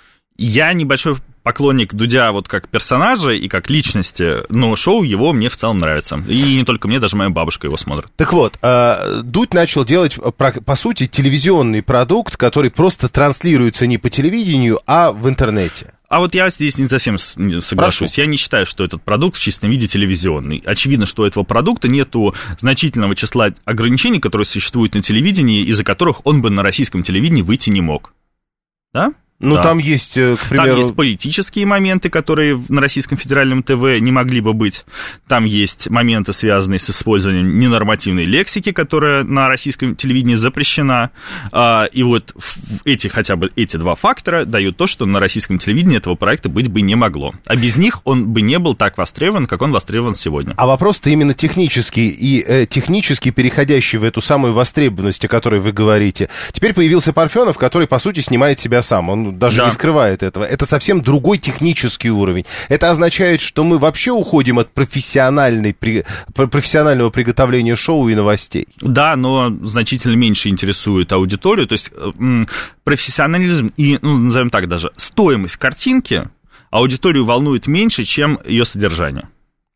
Speaker 3: Я небольшой поклонник Дудя вот как персонажа и как личности, но шоу его мне в целом нравится. И не только мне, даже моя бабушка его смотрит.
Speaker 2: Так вот, Дудь начал делать, по сути, телевизионный продукт, который просто транслируется не по телевидению, а в интернете.
Speaker 3: А вот я здесь не совсем соглашусь. Прошу. Я не считаю, что этот продукт в чистом виде телевизионный. Очевидно, что у этого продукта нету значительного числа ограничений, которые существуют на телевидении, из-за которых он бы на российском телевидении выйти не мог. Да?
Speaker 2: Ну,
Speaker 3: да.
Speaker 2: Там есть, к примеру...
Speaker 3: Там есть политические моменты, которые на российском федеральном ТВ не могли бы быть. Там есть моменты, связанные с использованием ненормативной лексики, которая на российском телевидении запрещена. И вот эти, хотя бы эти два фактора дают то, что на российском телевидении этого проекта быть бы не могло. А без них он бы не был так востребован, как он востребован сегодня.
Speaker 2: А вопрос-то именно технический, и э, технически переходящий в эту самую востребованность, о которой вы говорите. Теперь появился Парфенов, который, по сути, снимает себя сам. Он он даже
Speaker 3: да.
Speaker 2: не скрывает этого. Это совсем другой технический уровень. Это означает, что мы вообще уходим от профессиональной, профессионального приготовления шоу и новостей.
Speaker 3: Да, но значительно меньше интересует аудиторию. То есть профессионализм и, ну, назовем так даже, стоимость картинки аудиторию волнует меньше, чем ее содержание.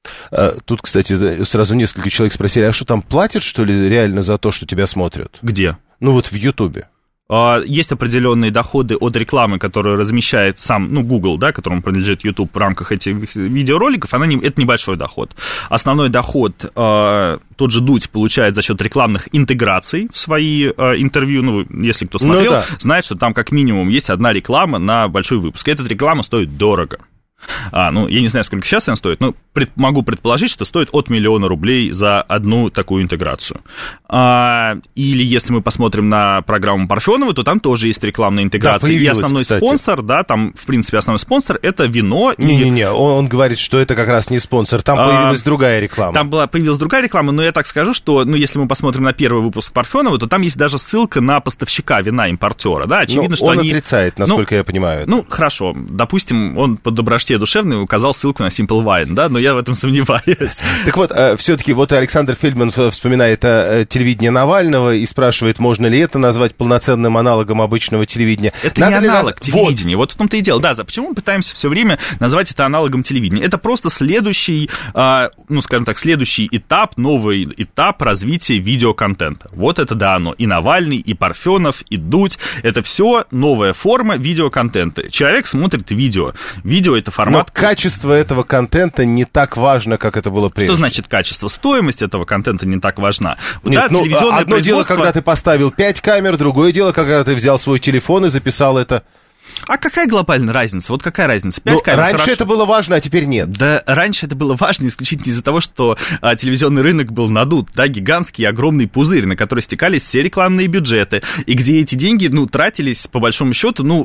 Speaker 2: Тут, кстати, сразу несколько человек спросили, а что там платят, что ли, реально за то, что тебя смотрят?
Speaker 3: Где?
Speaker 2: Ну вот в Ютубе.
Speaker 3: Есть определенные доходы от рекламы, которую размещает сам, ну, Google, да, которому принадлежит YouTube в рамках этих видеороликов, она не, это небольшой доход. Основной доход э, тот же Дудь получает за счет рекламных интеграций в свои э, интервью. Ну, если кто смотрел, ну, да. знает, что там как минимум есть одна реклама на большой выпуск. Эта реклама стоит дорого. А, ну, я не знаю, сколько сейчас она стоит, но пред, могу предположить, что стоит от миллиона рублей за одну такую интеграцию. А, или если мы посмотрим на программу Парфенова, то там тоже есть рекламная интеграция. Да, и основной кстати. спонсор, да, там, в принципе, основной спонсор — это вино.
Speaker 2: Не-не-не, и... он, он говорит, что это как раз не спонсор, там появилась а, другая реклама.
Speaker 3: Там была, появилась другая реклама, но я так скажу, что, ну, если мы посмотрим на первый выпуск Парфенова, то там есть даже ссылка на поставщика вина, импортера, да, очевидно, ну, что
Speaker 2: он
Speaker 3: они...
Speaker 2: Он отрицает, насколько ну, я понимаю.
Speaker 3: Ну, хорошо, допустим, он по доброте душевной указал ссылку на Simple Wine, да, но я в этом сомневаюсь.
Speaker 2: Так вот, все-таки вот Александр Фельдман вспоминает телевидение Навального и спрашивает, можно ли это назвать полноценным аналогом обычного телевидения.
Speaker 3: Это Надо не аналог раз... телевидения, вот. вот в том-то и дело. Да, почему мы пытаемся все время назвать это аналогом телевидения? Это просто следующий, ну, скажем так, следующий этап, новый этап развития видеоконтента. Вот это да, оно. И Навальный, и Парфенов, и Дудь. Это все новая форма видеоконтента. Человек смотрит видео. Видео — это формат...
Speaker 2: Но качество этого контента не так важно, как это было прежде.
Speaker 3: Что значит качество? Стоимость этого контента не так важна.
Speaker 2: Нет, да, ну, одно производство... дело, когда ты поставил пять камер, другое дело, когда ты взял свой телефон и записал это.
Speaker 3: А какая глобальная разница? Вот какая разница? пять
Speaker 2: ну,
Speaker 3: камер,
Speaker 2: раньше
Speaker 3: хорошо.
Speaker 2: Это было важно, а теперь нет.
Speaker 3: Да, раньше это было важно исключительно из-за того, что а, телевизионный рынок был надут, да, гигантский огромный пузырь, на который стекались все рекламные бюджеты, и где эти деньги, ну, тратились, по большому счету, ну,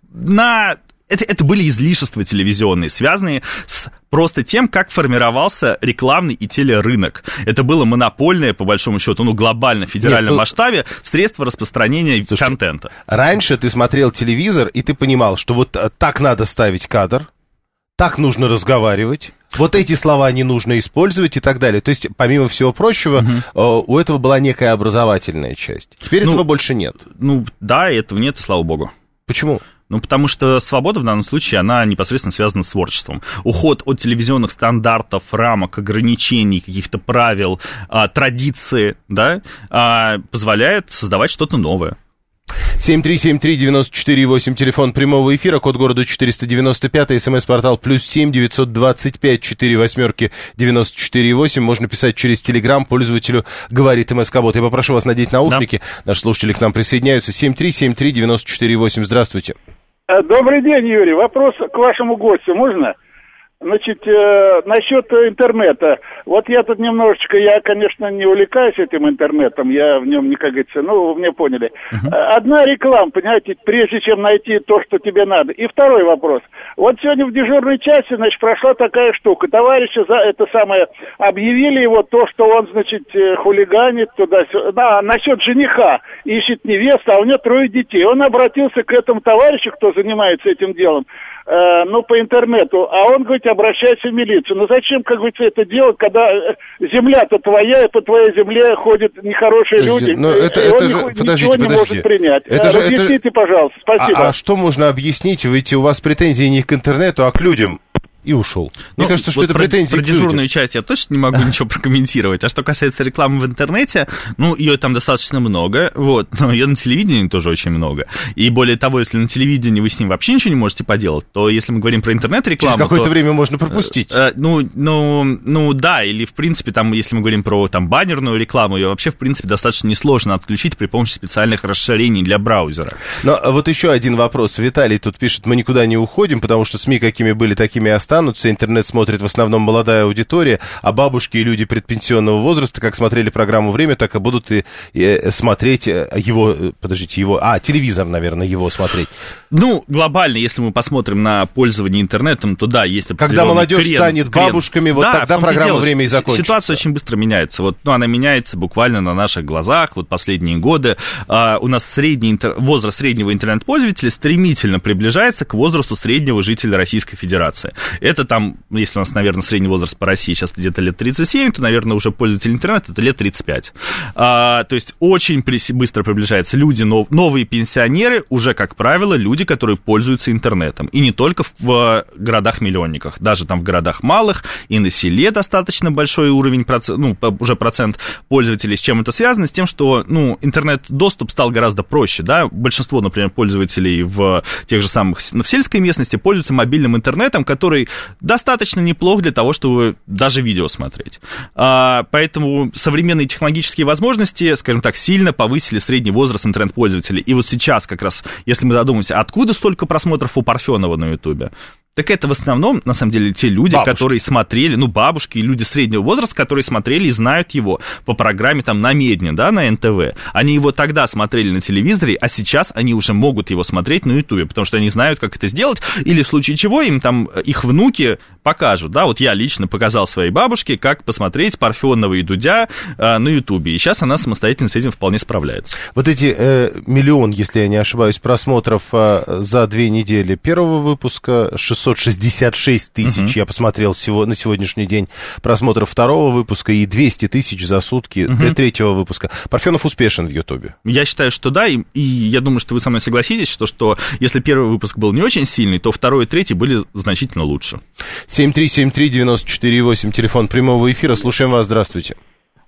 Speaker 3: на... Это, это были излишества телевизионные, связанные с просто тем, как формировался рекламный и телерынок. Это было монопольное, по большому счету, ну, глобально, в федеральном Нет, ну... масштабе, средство распространения Слушай, контента.
Speaker 2: Раньше ты смотрел телевизор, и ты понимал, что вот так надо ставить кадр, так нужно разговаривать, вот эти слова не нужно использовать и так далее. То есть, помимо всего прочего, угу. у этого была некая образовательная часть. Теперь ну, этого больше нет.
Speaker 3: Ну, да, этого нет, и слава богу.
Speaker 2: Почему?
Speaker 3: Ну, потому что свобода в данном случае, она непосредственно связана с творчеством. Уход от телевизионных стандартов, рамок, ограничений, каких-то правил, а, традиций, да, а, позволяет создавать что-то новое.
Speaker 2: семь три семь три девять четыре восемь, телефон прямого эфира, код города четыреста девяносто пять, смс-портал плюс семь девятьсот двадцать пять четыре восьмерки девяносто четыре восемь. Можно писать через Телеграм пользователю «Говорит МСК-бот». Я попрошу вас надеть наушники. Да. Наши слушатели к нам присоединяются. семь три семь три девять четыре восемь. Здравствуйте.
Speaker 4: Добрый день, Юрий. Вопрос к вашему гостю можно? Значит, э, насчет интернета. Вот я тут немножечко, я, конечно, не увлекаюсь этим интернетом, я в нем не, как говорится, ну, вы меня поняли. Uh-huh. Одна реклама, понимаете, прежде чем найти то, что тебе надо. И второй вопрос. Вот сегодня в дежурной части, значит, прошла такая штука. Товарищи за это самое объявили его то, что он, значит, хулиганит туда-сюда. Да, насчет жениха ищет невесту, а у него трое детей. Он обратился к этому товарищу, кто занимается этим делом, э, ну, по интернету, а он, говорит, обращайся в милицию. Ну, зачем, как говорится, это делать, когда земля-то твоя, и по твоей земле ходят нехорошие
Speaker 2: подожди,
Speaker 4: люди,
Speaker 2: но это,
Speaker 4: и
Speaker 2: это
Speaker 4: он
Speaker 2: же,
Speaker 4: ничего
Speaker 2: подождите,
Speaker 4: не
Speaker 2: подождите.
Speaker 4: может принять.
Speaker 2: Это же,
Speaker 4: Разъясните,
Speaker 2: это...
Speaker 4: пожалуйста. Спасибо.
Speaker 2: А, а что можно объяснить? Ведь у вас претензии не к интернету, а к людям. И ушел. Мне ну, кажется, что вот это
Speaker 3: про,
Speaker 2: претензии
Speaker 3: про
Speaker 2: к людям.
Speaker 3: дежурную часть я точно не могу ничего прокомментировать. А что касается рекламы в интернете, ну, ее там достаточно много, вот, но ее на телевидении тоже очень много. И более того, если на телевидении вы с ним вообще ничего не можете поделать, то если мы говорим про интернет-рекламу...
Speaker 2: Через какое-то
Speaker 3: то,
Speaker 2: время можно пропустить.
Speaker 3: Э, э, ну, ну, ну, да, или, в принципе, там, если мы говорим про там, баннерную рекламу, ее вообще, в принципе, достаточно несложно отключить при помощи специальных расширений для браузера.
Speaker 2: Но вот еще один вопрос. Виталий тут пишет, мы никуда не уходим, потому что СМИ какими были, такими и останутся. останутся. Интернет смотрит в основном молодая аудитория, а бабушки и люди предпенсионного возраста, как смотрели программу «Время», так и будут и, и смотреть его, подождите, его, а, телевизор, наверное, его смотреть.
Speaker 3: Ну, глобально, если мы посмотрим на пользование интернетом, то да, есть определенный
Speaker 2: Когда молодежь
Speaker 3: крен,
Speaker 2: станет
Speaker 3: крен.
Speaker 2: бабушками, вот
Speaker 3: да,
Speaker 2: тогда программа дело, «Время» и закончится.
Speaker 3: Ситуация очень быстро меняется. Вот, ну, она меняется буквально на наших глазах. Вот последние годы а, у нас средний интер... возраст среднего интернет-пользователя стремительно приближается к возрасту среднего жителя Российской Федерации. Это там, если у нас, наверное, средний возраст по России сейчас где-то лет тридцать семь, то, наверное, уже пользователь интернета это лет тридцать пять. А, то есть очень быстро приближаются люди, нов... новые пенсионеры, уже, как правило, люди, которые пользуются интернетом. И не только в, в городах-миллионниках, даже там в городах малых и на селе достаточно большой уровень, процент, ну, уже процент пользователей. С чем это связано? С тем, что, ну, интернет-доступ стал гораздо проще, да, большинство, например, пользователей в тех же самых, в сельской местности пользуются мобильным интернетом, который достаточно неплох для того, чтобы даже видео смотреть. А, поэтому современные технологические возможности, скажем так, сильно повысили средний возраст интернет-пользователей. И вот сейчас как раз, если мы задумаемся, откуда столько просмотров у Парфенова на Ютубе, так это в основном, на самом деле, те люди, бабушки. которые смотрели, ну, бабушки и люди среднего возраста, которые смотрели и знают его по программе там на Медне, да, на эн тэ вэ. Они его тогда смотрели на телевизоре, а сейчас они уже могут его смотреть на Ютубе, потому что они знают, как это сделать, или в случае чего им там их внуки покажут, да, вот я лично показал своей бабушке, как посмотреть Парфенова и Дудя э, на Ютубе, и сейчас она самостоятельно с этим вполне справляется.
Speaker 2: Вот эти э, миллион, если я не ошибаюсь, просмотров э, за две недели первого выпуска, шестьсот шестьдесят шесть тысяч, uh-huh. я посмотрел всего, на сегодняшний день просмотров второго выпуска и двести тысяч за сутки uh-huh. для третьего выпуска. Парфенов успешен в Ютубе.
Speaker 3: Я считаю, что да, и, и я думаю, что вы со мной согласитесь, что, что если первый выпуск был не очень сильный, то второй и третий были значительно лучше.
Speaker 2: семь три семь три девять четыре восемь, телефон прямого эфира, слушаем вас, здравствуйте.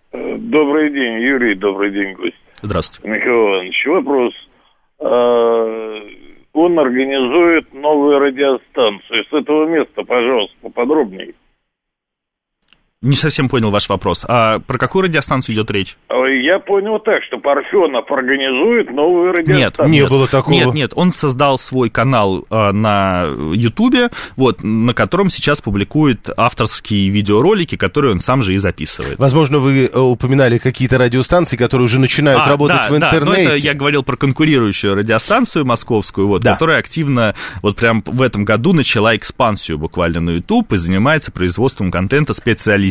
Speaker 5: Добрый день, Юрий, добрый день, гость.
Speaker 3: Здравствуйте.
Speaker 5: Михаил Иванович, вопрос. Он организует новую радиостанцию. С этого места, пожалуйста, поподробнее.
Speaker 3: Не совсем понял ваш вопрос. А про какую радиостанцию идет речь?
Speaker 5: Я понял так, что Парфенов организует новую радиостанцию.
Speaker 2: Нет, не было такого.
Speaker 3: Нет, нет, он создал свой канал а, на Ютубе, вот, на котором сейчас публикует авторские видеоролики, которые он сам же и записывает.
Speaker 2: Возможно, вы упоминали какие-то радиостанции, которые уже начинают а, работать
Speaker 3: да,
Speaker 2: в интернете.
Speaker 3: Да, но это я говорил про конкурирующую радиостанцию московскую, вот, да. которая активно, вот прям в этом году начала экспансию буквально на YouTube и занимается производством контента специализированного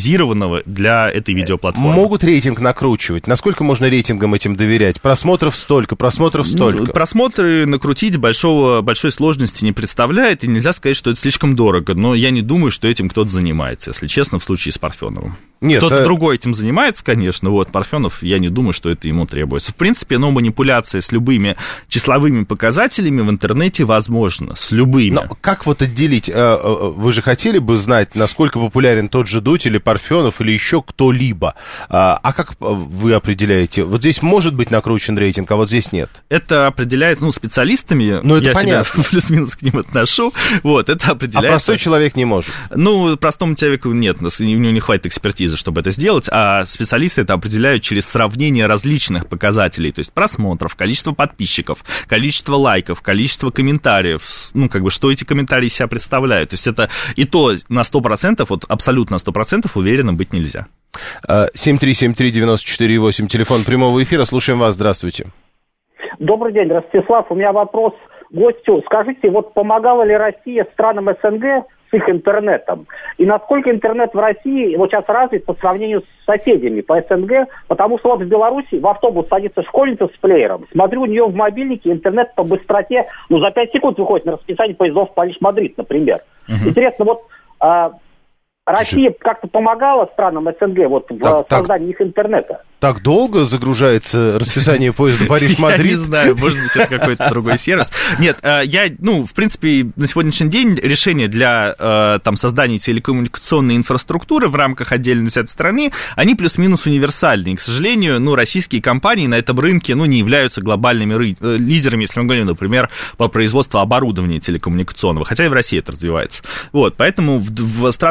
Speaker 3: для этой видеоплатформы.
Speaker 2: Могут рейтинг накручивать? Насколько можно рейтингам этим доверять? Просмотров столько, просмотров столько.
Speaker 3: Ну, просмотры накрутить большого, большой сложности не представляет, и нельзя сказать, что это слишком дорого, но я не думаю, что этим кто-то занимается, если честно, в случае с Парфеновым. Нет, кто-то а... другой этим занимается, конечно, вот, Парфенов, я не думаю, что это ему требуется. В принципе, но манипуляция с любыми числовыми показателями в интернете возможна, с любыми.
Speaker 2: Но как вот отделить? Вы же хотели бы знать, насколько популярен тот же Дудь или Парфенов, или еще кто-либо. А как вы определяете? Вот здесь может быть накручен рейтинг, а вот здесь нет.
Speaker 3: Это определяется, ну, специалистами.
Speaker 2: Ну, это
Speaker 3: я
Speaker 2: понятно.
Speaker 3: себя плюс-минус к ним отношу. Вот, это определяется.
Speaker 2: А простой человек не может?
Speaker 3: Ну, простому человеку нет, у него не хватит экспертизы, чтобы это сделать, а специалисты это определяют через сравнение различных показателей, то есть просмотров, количество подписчиков, количество лайков, количество комментариев, ну, как бы, что эти комментарии себя представляют. То есть это и то на сто процентов, вот абсолютно на сто процентов уверенным быть нельзя.
Speaker 2: семь три семь три девять четыре восемь, телефон прямого эфира, слушаем вас, здравствуйте.
Speaker 6: Добрый день, Ростислав, у меня вопрос гостю. Скажите, вот помогала ли Россия странам СНГ с их интернетом? И насколько интернет в России вот сейчас развит по сравнению с соседями по СНГ? Потому что вот в Беларуси в автобус садится школьница с плеером. Смотрю, у нее в мобильнике интернет по быстроте, ну, за пять секунд выходит на расписание поездов Париж-Мадрид, например. Uh-huh. Интересно, вот а, Россия как-то помогала странам СНГ вот в так, создании так, их интернета?
Speaker 2: Так долго загружается расписание поезда Париж-Мадрид?
Speaker 3: Я не знаю, может быть, это какой-то другой сервис. Нет, я, ну, в принципе, на сегодняшний день решения для там создания телекоммуникационной инфраструктуры в рамках отдельной взятой страны, они плюс-минус универсальные. К сожалению, ну, российские компании на этом рынке, ну, не являются глобальными лидерами, если мы говорим, например, по производству оборудования телекоммуникационного, хотя и в России это развивается. Вот, поэтому в, в странах СНГ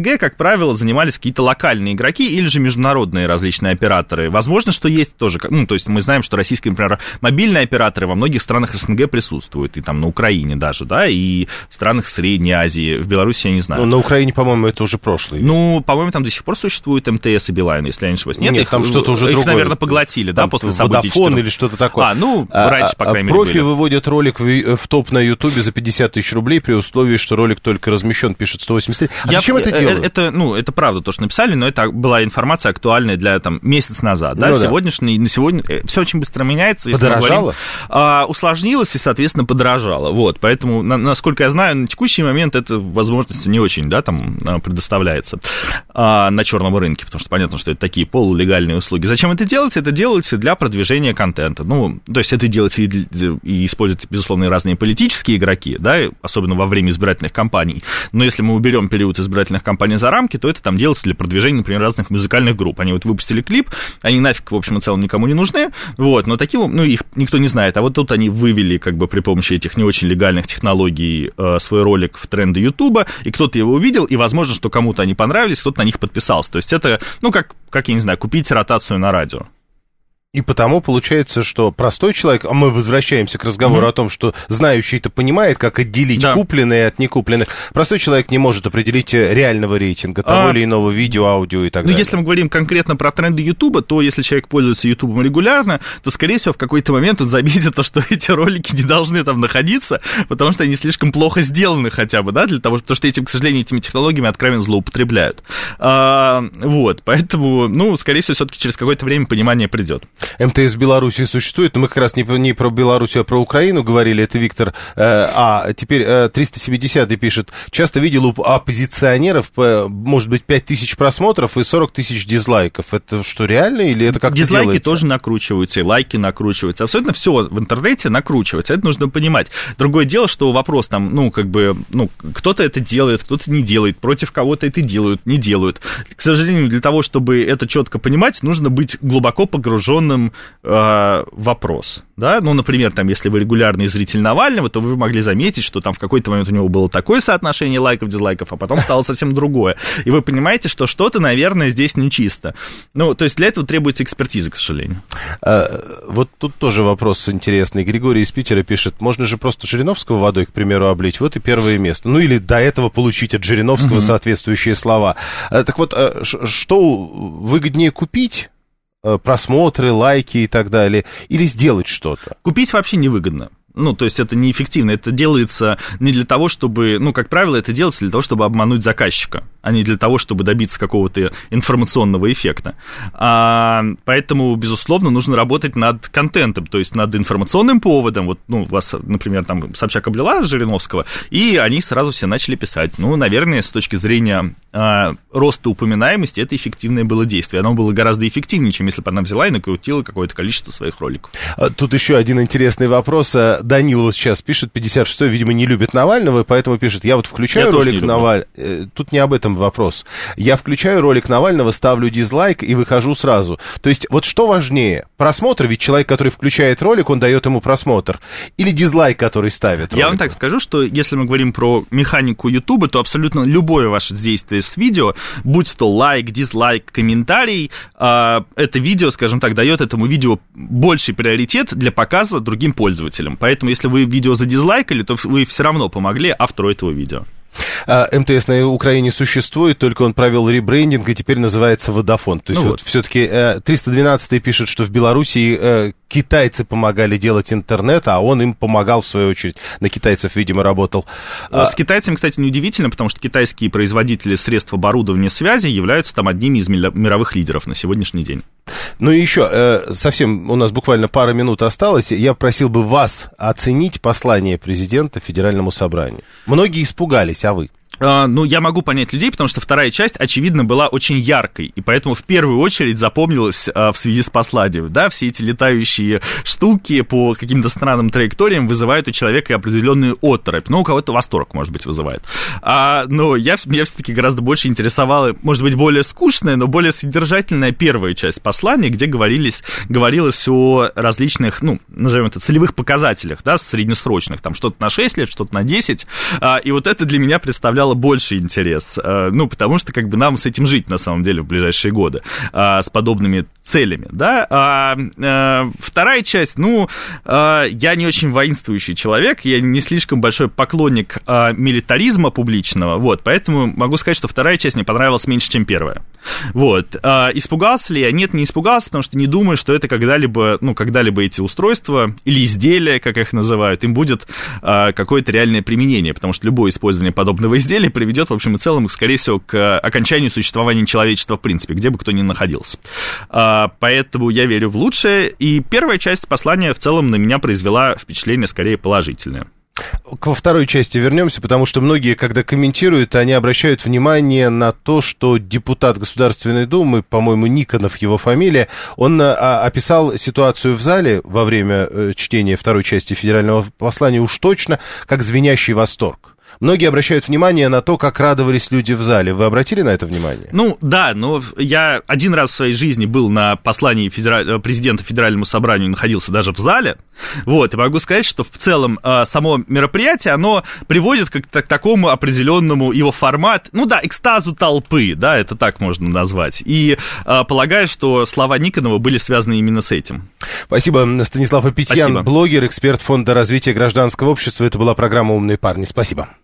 Speaker 3: СНГ, как правило, занимались какие-то локальные игроки или же международные различные операторы. Возможно, что есть тоже, ну, то есть мы знаем, что российские, например, мобильные операторы во многих странах СНГ присутствуют, и там на Украине даже, да, и в странах Средней Азии, в Беларуси я не знаю.
Speaker 2: Ну, на Украине, по-моему, это уже прошлый.
Speaker 3: Ну, по-моему, там до сих пор существует МТС и Билайн, если я не ошибаюсь. Нет,
Speaker 2: Нет
Speaker 3: их,
Speaker 2: там что-то уже
Speaker 3: их,
Speaker 2: другое.
Speaker 3: наверное, поглотили,
Speaker 2: там
Speaker 3: да, после событий.
Speaker 2: Водафон или что-то такое.
Speaker 3: А, ну, раньше, по крайней мере,
Speaker 2: Профи
Speaker 3: были.
Speaker 2: выводят ролик в, в топ на Ютубе за пятьдесят тысяч рублей при условии, что ролик только размещен, пишет сто восемьдесят три. А
Speaker 3: Я,
Speaker 2: зачем это делают?
Speaker 3: Это, ну, это правда то, что написали, но это была информация актуальная для там, месяц назад. Да?
Speaker 2: Ну,
Speaker 3: Сегодняшний, на сегодня все очень быстро меняется.
Speaker 2: Подорожало?
Speaker 3: А, усложнилось и, соответственно, подорожало. Вот, поэтому, на, насколько я знаю, на текущий момент эта возможность не очень, да, там, предоставляется а, на черном рынке, потому что понятно, что это такие полулегальные услуги. Зачем это делать? Это делается для продвижения контента. Ну, то есть это делается и, и используют, безусловно, и разные политические игроки, да, особенно во время избирательных кампаний. Но если мы уберем период избирательных кампаний за рамки, то это там делается для продвижения, например, разных музыкальных групп. Они вот выпустили клип, они нафиг, в общем и целом, никому не нужны, вот, но таким, ну, их никто не знает. А вот тут они вывели, как бы, при помощи этих не очень легальных технологий э, свой ролик в тренды Ютуба, и кто-то его увидел, и, возможно, что кому-то они понравились, кто-то на них подписался. То есть это, ну, как, как я не знаю, купить ротацию на радио.
Speaker 2: И потому получается, что простой человек, а мы возвращаемся к разговору mm-hmm. о том, что знающий-то понимает, как отделить да. купленные от некупленных. Простой человек не может определить реального рейтинга того а... или иного видео, аудио и так
Speaker 3: ну,
Speaker 2: далее.
Speaker 3: Если мы говорим конкретно про тренды Ютуба, то если человек пользуется Ютубом регулярно, то, скорее всего, в какой-то момент он заметит то, что эти ролики не должны там находиться, потому что они слишком плохо сделаны хотя бы, да, для того, потому что этим, к сожалению, этими технологиями откровенно злоупотребляют. А, вот, поэтому, ну, скорее всего, все-таки через какое-то время понимание придет.
Speaker 2: МТС в Беларуси существует, но мы как раз не, не про Беларусь, а про Украину говорили, это Виктор. Э, а, теперь э, триста семидесятый пишет, часто видел у оппозиционеров, э, может быть, пять тысяч просмотров и сорок тысяч дизлайков. Это что, реально или это как-то
Speaker 3: Дизлайки
Speaker 2: делается?
Speaker 3: тоже накручиваются, и лайки накручиваются. Абсолютно все в интернете накручивается, это нужно понимать. Другое дело, что вопрос там, ну, как бы, ну, кто-то это делает, кто-то не делает, против кого-то это делают, не делают. К сожалению, для того, чтобы это четко понимать, нужно быть глубоко погруженным вопрос, да, ну, например, там, если вы регулярный зритель Навального, то вы могли заметить, что там в какой-то момент у него было такое соотношение лайков, дизлайков, а потом стало совсем другое, и вы понимаете, что что-то, наверное, здесь нечисто. Ну, то есть для этого требуется экспертиза, к сожалению.
Speaker 2: А, вот тут тоже вопрос интересный. Григорий из Питера пишет, можно же просто Жириновского водой, к примеру, облить, вот и первое место. Ну, или до этого получить от Жириновского uh-huh. соответствующие слова. А, так вот, а, что выгоднее купить? Просмотры, лайки и так далее, или сделать что-то?
Speaker 3: Купить вообще невыгодно. Ну, то есть это неэффективно, это делается не для того, чтобы, ну, как правило, это делается для того, чтобы обмануть заказчика, а не для того, чтобы добиться какого-то информационного эффекта. А, поэтому, безусловно, нужно работать над контентом, то есть над информационным поводом. Вот, ну, вас, например, там Собчак облила Жириновского, и они сразу все начали писать. Ну, наверное, с точки зрения а, роста упоминаемости, это эффективное было действие. Оно было гораздо эффективнее, чем если бы она взяла и накрутила какое-то количество своих роликов.
Speaker 2: Тут еще один интересный вопрос. Данил вот сейчас пишет, пятьдесят шестой, видимо, не любит Навального, поэтому пишет, я вот включаю я ролик Навального, тут не об этом вопрос, я включаю ролик Навального, ставлю дизлайк и выхожу сразу. То есть вот что важнее, просмотр, ведь человек, который включает ролик, он дает ему просмотр, или дизлайк, который ставит ролик?
Speaker 3: Я вам так скажу, что если мы говорим про механику Ютуба, то абсолютно любое ваше действие с видео, будь то лайк, дизлайк, комментарий, это видео, скажем так, дает этому видео больший приоритет для показа другим пользователям. Поэтому, если вы видео задизлайкали, то вы все равно помогли автору этого видео.
Speaker 2: МТС на Украине существует, только он провел ребрендинг и теперь называется Водафон. То есть ну вот, вот все-таки триста двенадцатый пишет, что в Белоруссии китайцы помогали делать интернет, а он им помогал, в свою очередь, на китайцев, видимо, работал.
Speaker 3: С китайцами, кстати, неудивительно, потому что китайские производители средств оборудования связи являются там одними из мировых лидеров на сегодняшний день.
Speaker 2: Ну и еще, совсем у нас буквально пара минут осталось, я просил бы вас оценить послание президента Федеральному собранию. Многие испугались, а вы?
Speaker 3: Ну, я могу понять людей, потому что вторая часть, очевидно, была очень яркой, и поэтому в первую очередь запомнилась в связи с посланием, да, все эти летающие штуки по каким-то странным траекториям вызывают у человека определенную оторопь, ну, у кого-то восторг, может быть, вызывает. А, но я, меня все-таки гораздо больше интересовала, может быть, более скучная, но более содержательная первая часть послания, где говорились, говорилось о различных, ну, назовем это, целевых показателях, да, среднесрочных, там что-то на шесть лет, что-то на десять, а, и вот это для меня представляло вызывало больше интерес. Ну, потому что как бы нам с этим жить, на самом деле, в ближайшие годы, с подобными целями, да. А, а, вторая часть, ну, а, я не очень воинствующий человек, я не слишком большой поклонник а, милитаризма публичного, вот, поэтому могу сказать, что вторая часть мне понравилась меньше, чем первая. Вот. А, испугался ли я? Нет, не испугался, потому что не думаю, что это когда-либо, ну, когда-либо эти устройства или изделия, как их называют, им будет а, какое-то реальное применение, потому что любое использование подобного изделия приведет, в общем и целом, скорее всего, к окончанию существования человечества в принципе, где бы кто ни находился. А, Поэтому я верю в лучшее, и первая часть послания в целом на меня произвела впечатление скорее положительное.
Speaker 2: Во второй части вернемся, потому что многие, когда комментируют, они обращают внимание на то, что депутат Государственной Думы, по-моему, Никонов его фамилия, он а, описал ситуацию в зале во время э, чтения второй части федерального послания уж точно как звенящий восторг. Многие обращают внимание на то, как радовались люди в зале. Вы обратили на это внимание?
Speaker 3: Ну, да, но я один раз в своей жизни был на послании федераль... президента Федеральному собранию, находился даже в зале. Вот, и могу сказать, что в целом само мероприятие, оно приводит к, к такому определенному его формат, ну да, экстазу толпы, да, это так можно назвать. И а, полагаю, что слова Никонова были связаны именно с этим.
Speaker 2: Спасибо, Станислав Апетьян,
Speaker 3: Спасибо.
Speaker 2: Блогер, эксперт Фонда развития гражданского общества. Это была программа «Умные парни». Спасибо.